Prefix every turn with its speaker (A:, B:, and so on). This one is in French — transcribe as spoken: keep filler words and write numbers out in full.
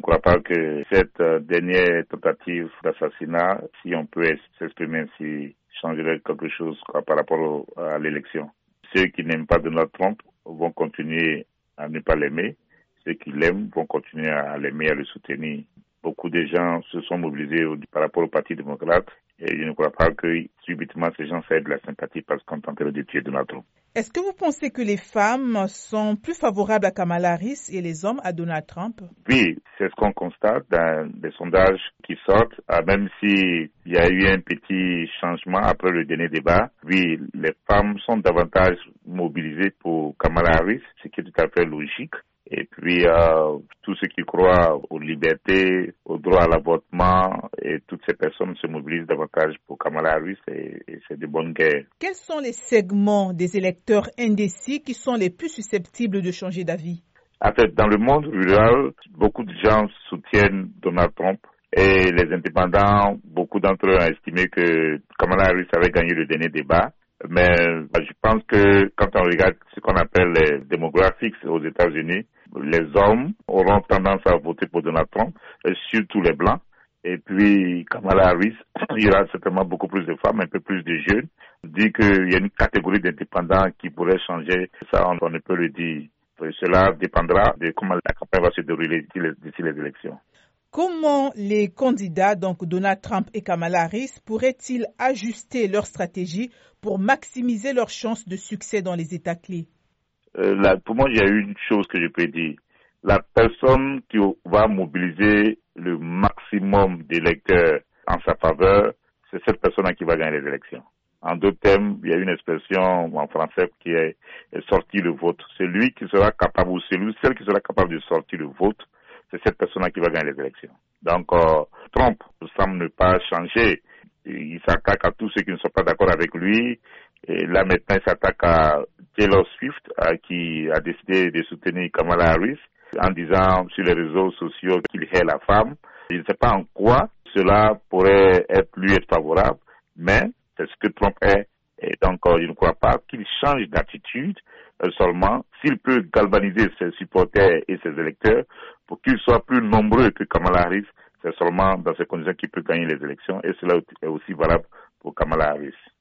A: crois pas que cette euh, dernière tentative d'assassinat, si on peut s'exprimer ainsi, changerait quelque chose quoi, par rapport au, à l'élection. Ceux qui n'aiment pas Donald Trump vont continuer à ne pas l'aimer. Ceux qui l'aiment vont continuer à l'aimer, à le soutenir. Beaucoup de gens se sont mobilisés au, par rapport au Parti démocrate et je ne crois pas que subitement ces gens cèdent de la sympathie parce qu'on tenterait de tuer Donald Trump.
B: Est-ce que vous pensez que les femmes sont plus favorables à Kamala Harris et les hommes à Donald Trump?
A: Oui, c'est ce qu'on constate dans des sondages qui sortent, même s'il y a eu un petit changement après le dernier débat. Oui, les femmes sont davantage mobilisées pour Kamala Harris, ce qui est tout à fait logique. Et puis, euh, tous ceux qui croient aux libertés, au droit à l'avortement, et toutes ces personnes se mobilisent davantage pour Kamala Harris et, et c'est de bonnes guerres.
B: Quels sont les segments des électeurs indécis qui sont les plus susceptibles de changer d'avis?
A: En fait, dans le monde rural, beaucoup de gens soutiennent Donald Trump et les indépendants, beaucoup d'entre eux ont estimé que Kamala Harris avait gagné le dernier débat. Mais je pense que quand on regarde ce qu'on appelle les demographics aux États-Unis, les hommes auront tendance à voter pour Donald Trump, surtout les Blancs. Et puis Kamala Harris, il y aura certainement beaucoup plus de femmes, un peu plus de jeunes. Dit qu'il y a une catégorie d'indépendants qui pourrait changer, ça on, on ne peut le dire. Cela dépendra de comment la campagne va se dérouler d'ici les, d'ici les élections.
B: Comment les candidats, donc Donald Trump et Kamala Harris, pourraient-ils ajuster leur stratégie pour maximiser leurs chances de succès dans les États clés?
A: Euh, là, pour moi, il y a une chose que je peux dire. La personne qui va mobiliser le maximum d'électeurs en sa faveur, c'est cette personne qui va gagner les élections. En d'autres termes, il y a une expression en français qui est sortir le vote. Celui qui sera capable, ou celui, celle qui sera capable de sortir le vote, c'est cette personne qui va gagner les élections. Donc, euh, Trump semble ne pas changer. Il s'attaque à tous ceux qui ne sont pas d'accord avec lui. Et là, maintenant, il s'attaque à Taylor Swift, à, qui a décidé de soutenir Kamala Harris, en disant sur les réseaux sociaux qu'il hait la femme. Je ne sais pas en quoi cela pourrait être, lui être favorable, mais c'est ce que Trump est. Et donc, euh, je ne crois pas qu'il change d'attitude euh, seulement s'il peut galvaniser ses supporters et ses électeurs pour qu'ils soient plus nombreux que Kamala Harris. C'est seulement dans ces conditions qu'il peut gagner les élections et cela est aussi valable pour Kamala Harris.